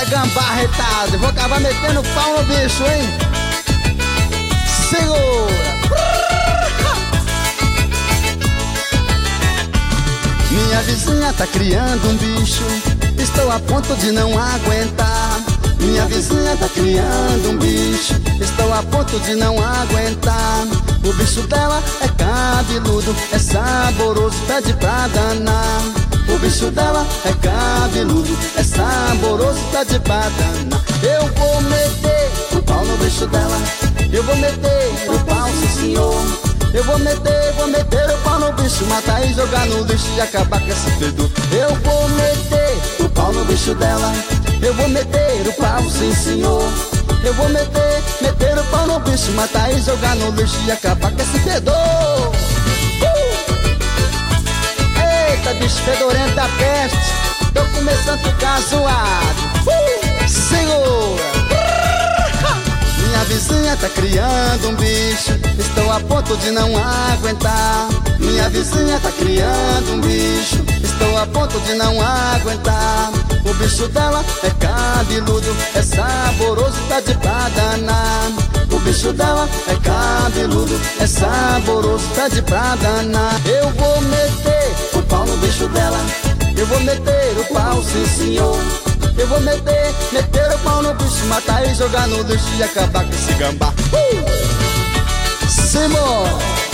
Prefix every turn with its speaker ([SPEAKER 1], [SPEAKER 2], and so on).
[SPEAKER 1] gambá retado. Vou acabar metendo pau no bicho, hein? Segura! Minha vizinha tá criando um bicho, estou a ponto de não aguentar. Minha vizinha tá criando um bicho, estou a ponto de não aguentar. O bicho dela é cabeludo, é saboroso, pede pra danar. O bicho dela é cabeludo, é saboroso, pede pra danar. Eu vou meter o pau no bicho dela, eu vou meter o pau, sim senhor. Eu vou meter o pau no bicho, matar e jogar no lixo e acabar com esse fedor. Eu vou meter o pau no bicho dela, eu vou meter o pau, sim senhor. Eu vou meter o pau no bicho, matar e jogar no lixo e acabar com esse fedor. Eita, bicho fedorento da peste, tô começando a ficar zoado. Segura! Minha vizinha tá criando um bicho, estou a ponto de não aguentar. Minha vizinha tá criando um bicho, estou a ponto de não aguentar. O bicho dela é cabeludo, é saboroso, tá de pra danar. O bicho dela é cabeludo, é saboroso, tá de pra danar. Eu vou meter o pau no bicho dela, eu vou meter o pau, sim senhor. Eu vou meter o pau no bicho, matar e jogar no lixo e acabar com esse gambá. Simão!